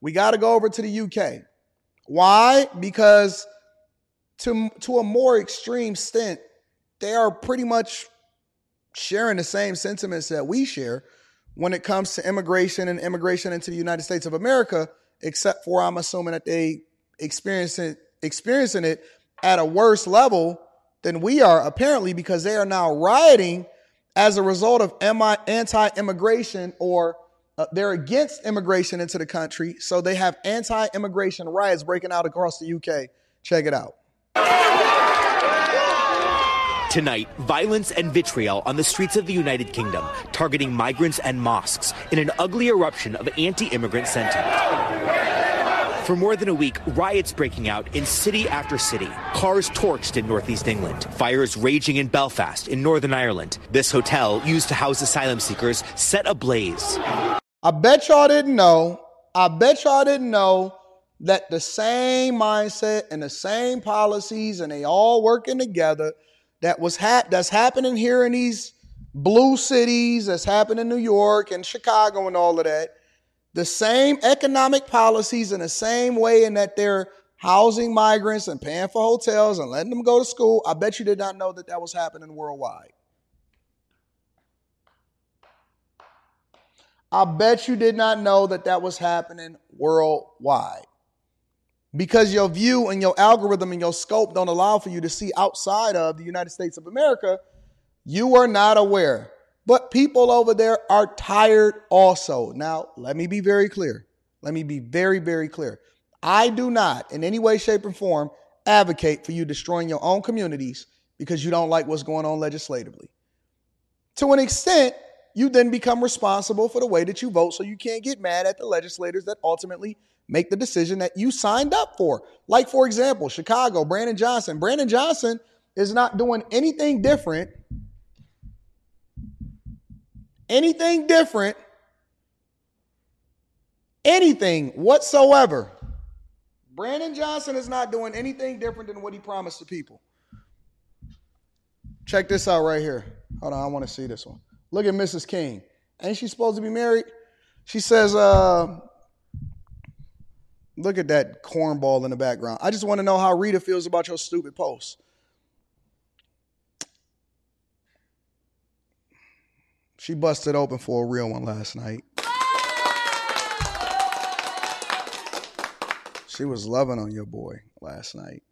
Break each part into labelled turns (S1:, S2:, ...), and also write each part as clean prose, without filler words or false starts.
S1: We got to go over to the UK. Why? Because to a more extreme extent, they are pretty much sharing the same sentiments that we share when it comes to immigration and immigration into the United States of America, except for I'm assuming that they experiencing it at a worse level than we are, apparently, because they are now rioting as a result of anti-immigration, or they're against immigration into the country. So they have anti-immigration riots breaking out across the UK. Check it out.
S2: Tonight, violence and vitriol on the streets of the United Kingdom, targeting migrants and mosques in an ugly eruption of anti-immigrant sentiment. For more than a week, riots breaking out in city after city. Cars torched in northeast England. Fires raging in Belfast in Northern Ireland. This hotel, used to house asylum seekers, set ablaze.
S1: I bet y'all didn't know that the same mindset and the same policies, and they all working together, that's happening here in these blue cities, that's happening in New York and Chicago and all of that. The same economic policies in the same way in that they're housing migrants and paying for hotels and letting them go to school. I bet you did not know that that was happening worldwide. I bet you did not know that that was happening worldwide. Because your view and your algorithm and your scope don't allow for you to see outside of the United States of America, you are not aware. But people over there are tired also. Now, let me be very clear. Let me be very, very clear. I do not in any way, shape, or form advocate for you destroying your own communities because you don't like what's going on legislatively. To an extent, you then become responsible for the way that you vote, so you can't get mad at the legislators that ultimately make the decision that you signed up for. Like, for example, Chicago, Brandon Johnson. Brandon Johnson is not doing anything different anything whatsoever. Brandon Johnson is not doing anything different than what he promised the people. Check this out right here. Hold on, I want to see this one. Look at Mrs. King. Ain't she supposed to be married? She says, look at that cornball in the background. I just want to know how Rita feels about your stupid post. She busted open for a real one last night. She was loving on your boy last night.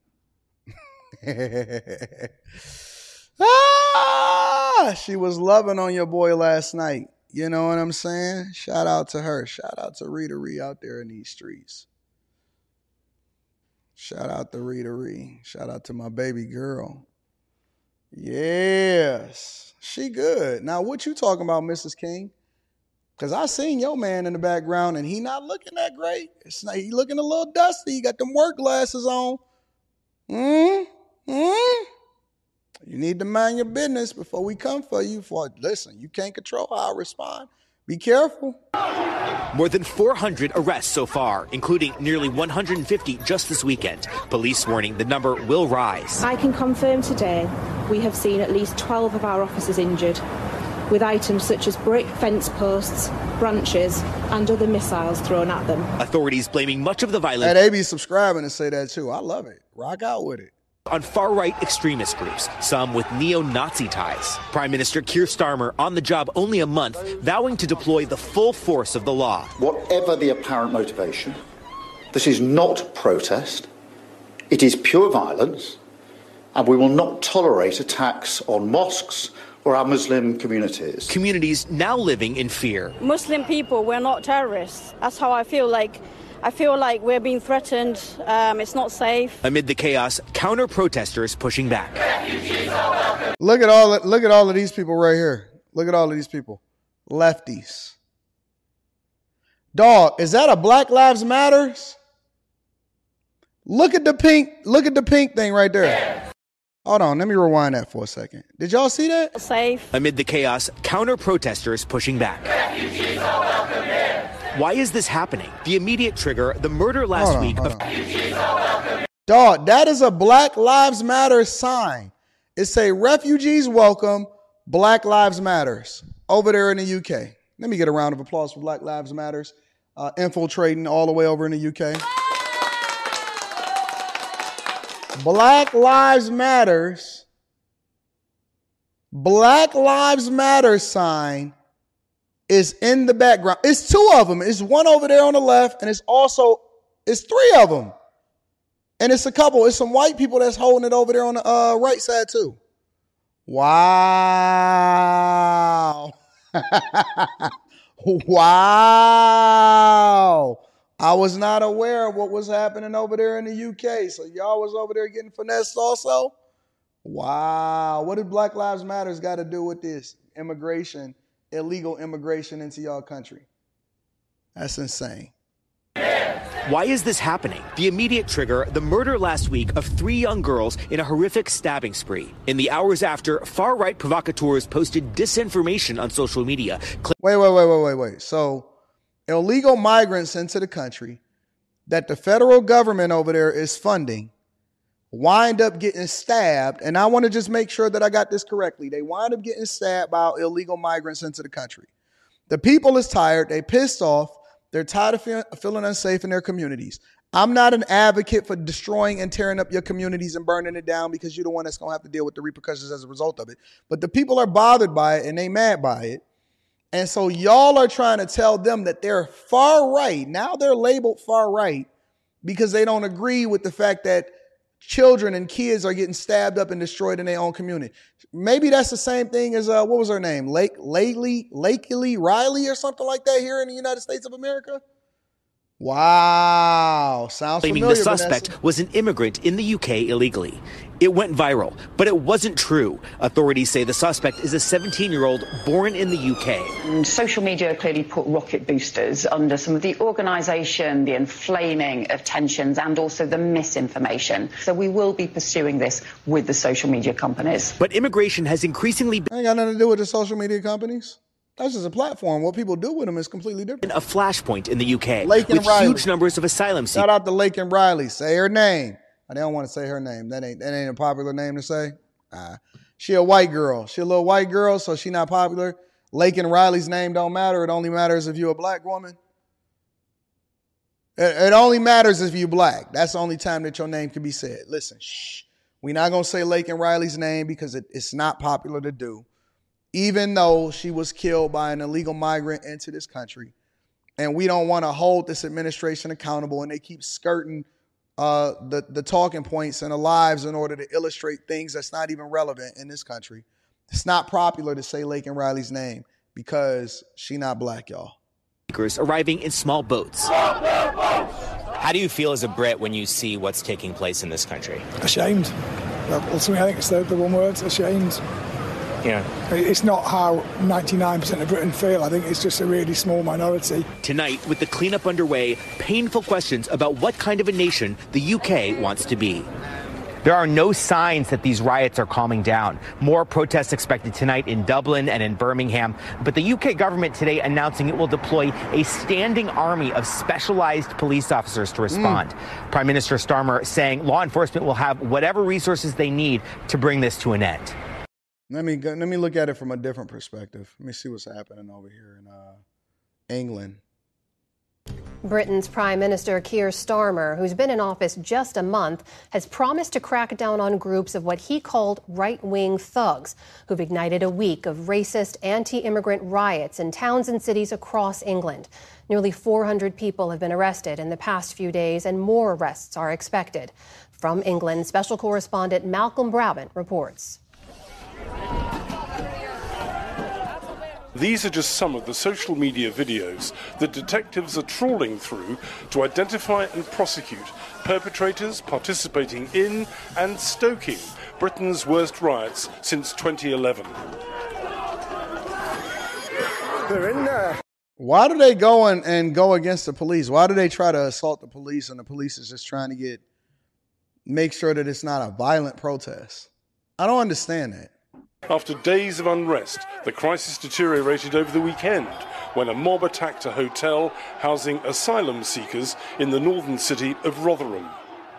S1: She was loving on your boy last night. You know what I'm saying? Shout out to her. Shout out to Rita Ree out there in these streets. Shout out to Rita Ree. Shout out to my baby girl. Yes, she good. Now, what you talking about, Mrs. King? Because I seen your man in the background, and he not looking that great. He looking a little dusty. He got them work glasses on. You need to mind your business before we come for you. Listen, you can't control how I respond. Be careful.
S2: More than 400 arrests so far, including nearly 150 just this weekend. Police warning the number will rise.
S3: I can confirm today we have seen at least 12 of our officers injured, with items such as brick fence posts, branches, and other missiles thrown at them.
S2: Authorities blaming much of the violence.
S1: And they be subscribing and say that too. I love it. Rock out with it.
S2: On far-right extremist groups, some with neo-Nazi ties. Prime Minister Keir Starmer on the job only a month, vowing to deploy the full force of the law.
S4: Whatever the apparent motivation, this is not protest. It is pure violence, and we will not tolerate attacks on mosques or our Muslim communities.
S2: Communities now living in fear.
S5: Muslim people, we're not terrorists. That's how I feel like. I feel like we're being threatened. It's not safe.
S2: Amid the chaos, counter-protesters pushing back.
S1: Look at all of these people right here. Look at all of these people. Lefties. Dog, is that a Black Lives Matters? Look at the pink thing right there. Hold on, let me rewind that for a second. Did y'all see that?
S5: Safe.
S2: Amid the chaos, counter-protesters pushing back. Refugees are welcome here. Why is this happening? The immediate trigger, the murder last week of...
S1: Dog, that is a Black Lives Matter sign. It say refugees welcome, Black Lives Matters over there in the UK. Let me get a round of applause for Black Lives Matters. infiltrating all the way over in the UK. Black Lives Matters. Black Lives Matter sign is in the background. It's two of them. It's one over there on the left, and it's three of them. And it's a couple. It's some white people that's holding it over there on the right side too. Wow. Wow. I was not aware of what was happening over there in the UK. So y'all was over there getting finessed also? Wow. What did Black Lives Matter got to do with this? Immigration, illegal immigration into y'all country. That's insane.
S2: Why is this happening? The immediate trigger, the murder last week of 3 young girls in a horrific stabbing spree. In the hours after, far-right provocateurs posted disinformation on social media.
S1: Wait. So illegal migrants into the country that the federal government over there is funding wind up getting stabbed. And I want to just make sure that I got this correctly. They wind up getting stabbed by illegal migrants into the country. The people is tired. They pissed off. They're tired of feeling unsafe in their communities. I'm not an advocate for destroying and tearing up your communities and burning it down because you're the one that's going to have to deal with the repercussions as a result of it. But the people are bothered by it and they mad by it. And so y'all are trying to tell them that they're far right. Now they're labeled far right because they don't agree with the fact that children and kids are getting stabbed up and destroyed in their own community. Maybe that's the same thing as, what was her name? Lakely Riley or something like that here in the United States of America? Wow. Sounds familiar,
S2: claiming the suspect
S1: Vanessa.
S2: was an immigrant in the UK illegally. It went viral, but it wasn't true. Authorities say the suspect is a 17-year-old born in the UK.
S6: And social media clearly put rocket boosters under some of the organisation, the inflaming of tensions and also the misinformation. So we will be pursuing this with the social media companies.
S2: But immigration has increasingly been
S1: Ain't got nothing to do with the social media companies. That's just a platform. What people do with them is completely different.
S2: a flashpoint in the UK
S1: Lake and
S2: with
S1: Riley.
S2: huge numbers of asylum seekers.
S1: Shout out to Lake and Riley. Say her name. I don't want to say her name. That ain't a popular name to say. She a white girl. She a little white girl, so she not popular. Lake and Riley's name don't matter. It only matters if you're a black woman. It only matters if you're black. That's the only time that your name can be said. Listen, shh. We're not going to say Lake and Riley's name because it's not popular to do. Even though she was killed by an illegal migrant into this country. And we don't want to hold this administration accountable, and they keep skirting the talking points and the lives in order to illustrate things that's not even relevant in this country. It's not popular to say Lake and Riley's name because she not black, y'all.
S2: Arriving in small boats.
S7: How do you feel as a Brit when you see what's taking place in this country?
S8: Ashamed. Ultimately, I think it's the one word, ashamed.
S7: Yeah.
S8: It's not how 99% of Britain feel. I think it's just a really small minority.
S2: Tonight, with the cleanup underway, painful questions about what kind of a nation the UK wants to be.
S9: There are no signs that these riots are calming down. More protests expected tonight in Dublin and in Birmingham. But the UK government today announcing it will deploy a standing army of specialized police officers to respond. Prime Minister Starmer saying law enforcement will have whatever resources they need to bring this to an end.
S1: Let me look at it from a different perspective. Let me see what's happening over here in England.
S10: Britain's Prime Minister Keir Starmer, who's been in office just a month, has promised to crack down on groups of what he called right-wing thugs who've ignited a week of racist, anti-immigrant riots in towns and cities across England. Nearly 400 people have been arrested in the past few days, and more arrests are expected. From England, special correspondent Malcolm Brabant reports.
S11: These are just some of the social media videos that detectives are trawling through to identify and prosecute perpetrators participating in and stoking Britain's worst riots since 2011.
S8: They're in there.
S1: Why do they go and go against the police? Why do they try to assault the police and the police is just trying to make sure that it's not a violent protest? I don't understand that.
S11: After days of unrest, the crisis deteriorated over the weekend when a mob attacked a hotel housing asylum seekers in the northern city of Rotherham.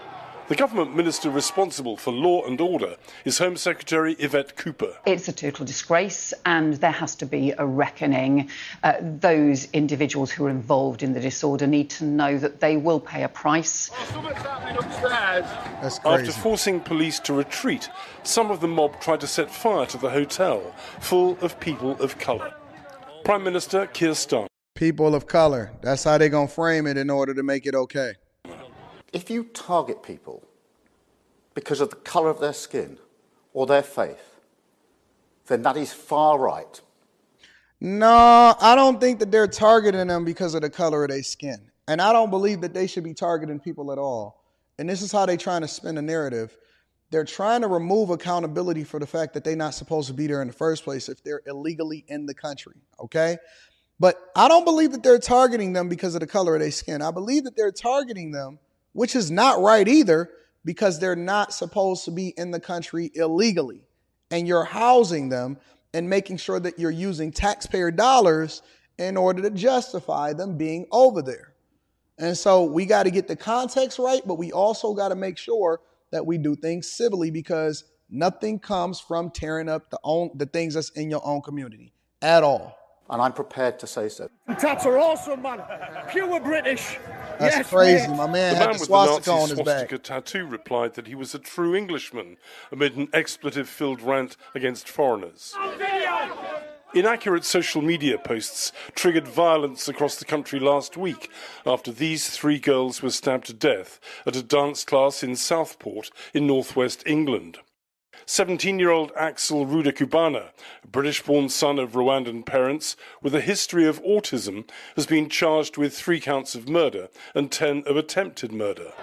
S11: The government minister responsible for law and order is Home Secretary Yvette Cooper.
S6: It's a total disgrace and there has to be a reckoning. Those individuals who are involved in the disorder need to know that they will pay a price.
S1: That's crazy.
S11: After forcing police to retreat, some of the mob tried to set fire to the hotel, full of people of colour. Prime Minister Keir Starmer.
S1: People of color. That's how they're going to frame it in order to make it okay.
S4: If you target people because of the colour of their skin or their faith, then that is far right.
S1: No, I don't think that they're targeting them because of the color of their skin. And I don't believe that they should be targeting people at all. And this is how they're trying to spin a narrative. They're trying to remove accountability for the fact that they're not supposed to be there in the first place if they're illegally in the country, okay? But I don't believe that they're targeting them because of the color of their skin. I believe that they're targeting them, which is not right either, because they're not supposed to be in the country illegally. And you're housing them and making sure that you're using taxpayer dollars in order to justify them being over there. And so we got to get the context right, but we also got to make sure that we do things civilly, because nothing comes from tearing up the things that's in your own community at all.
S4: And I'm prepared to say so.
S12: Tats are awesome, man. Pure British.
S1: That's
S12: yes,
S1: crazy.
S12: mate.
S1: My man
S11: The
S1: had
S11: man
S1: the
S11: with
S1: swastika
S11: the
S1: on
S11: Nazi
S1: his back.
S11: swastika tattoo replied that he was a true Englishman amid an expletive-filled rant against foreigners. Inaccurate social media posts triggered violence across the country last week after these 3 girls were stabbed to death at a dance class in Southport in northwest England. 17-year-old Axel Rudakubana, a British-born son of Rwandan parents with a history of autism, has been charged with 3 counts of murder and 10 of attempted murder.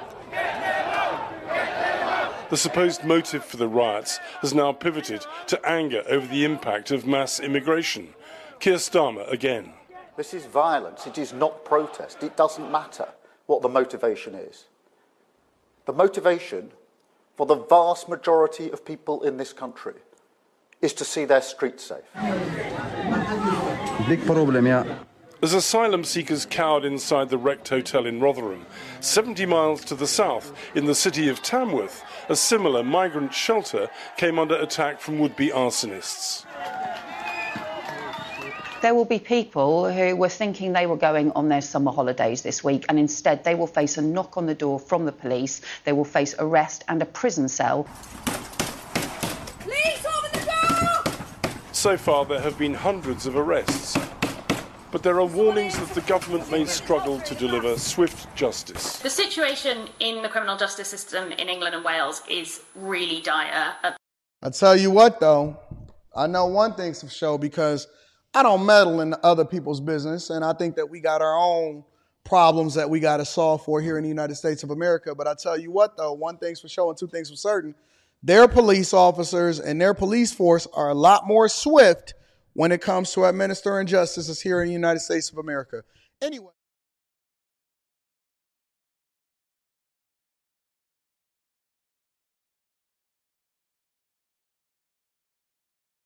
S11: The supposed motive for the riots has now pivoted to anger over the impact of mass immigration. Keir Starmer again.
S4: This is violence. It is not protest. It doesn't matter what the motivation is. The motivation for the vast majority of people in this country is to see their streets safe.
S13: Big problem, yeah.
S11: As asylum seekers cowered inside the wrecked hotel in Rotherham, 70 miles to the south, in the city of Tamworth, a similar migrant shelter came under attack from would-be arsonists.
S6: There will be people who were thinking they were going on their summer holidays this week, and instead they will face a knock on the door from the police. They will face arrest and a prison cell.
S12: Please open the door!
S11: So far, there have been hundreds of arrests. But there are warnings that the government may struggle to deliver swift justice.
S14: The situation in the criminal justice system in England and Wales is really dire.
S1: I tell you what, though, I know one thing's for sure, because I don't meddle in other people's business, and I think that we got our own problems that we got to solve for here in the United States of America. But I tell you what, though, one thing's for sure and 2 things for certain. Their police officers and their police force are a lot more swift when it comes to administering justice here in the United States of America. Anyway.